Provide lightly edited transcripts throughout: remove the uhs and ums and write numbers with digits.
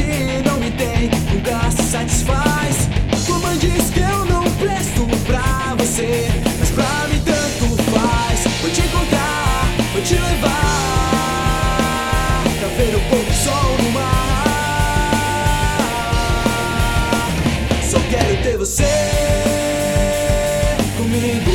que não me tem nunca se satisfaz. Tua mãe diz que eu não presto pra você, mas pra mim tanto faz. Vou te encontrar, vou te levar pra ver o pôr do sol no mar. Só quero ter você comigo.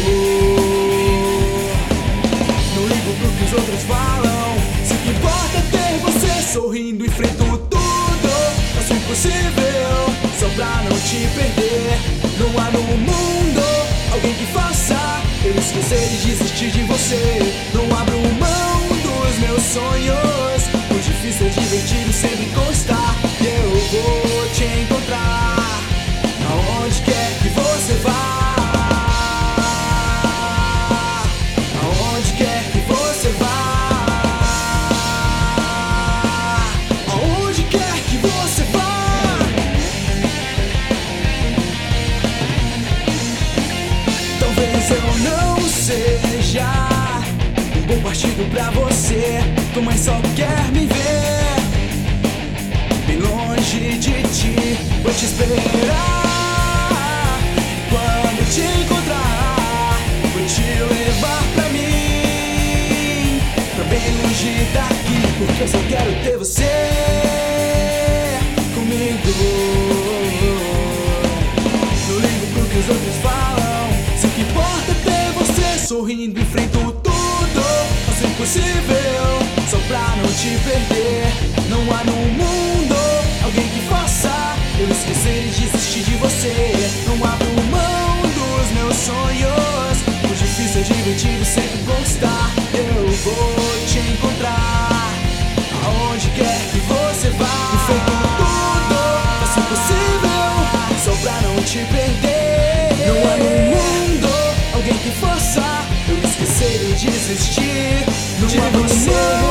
Não ligo pro que os outros falam, se o que importa é ter você sorrindo. Enfrento tudo, faço o impossível só pra não te perder. Não há no mundo alguém que faça eu esquecer e desistir de você. Não abro mão dos meus sonhos, o difícil é divertido sempre constar. E eu vou te encontrar aonde quer que você vá. Aonde quer que você vá. Aonde quer que você vá. Talvez eu não seja um bom partido pra você, tua mãe só quer me ver bem longe de ti. Vou te esperar, quando te encontrar vou te levar pra mim, pra bem longe daqui, porque eu só quero ter você comigo. Não ligo pro que os outros falam, se o que importa é ter você sorrindo. Enfrento tudo, faço o impossível só pra não te perder. Não há no mundo alguém que faça eu esquecer e desistir de você. Não abro mão dos meus sonhos, o difícil é divertido sempre constar. Eu vou te encontrar aonde quer que você vá. Enfrento tudo, faço o impossível só pra não te perder. Não há no mundo alguém que faça eu esquecer e desistir de você.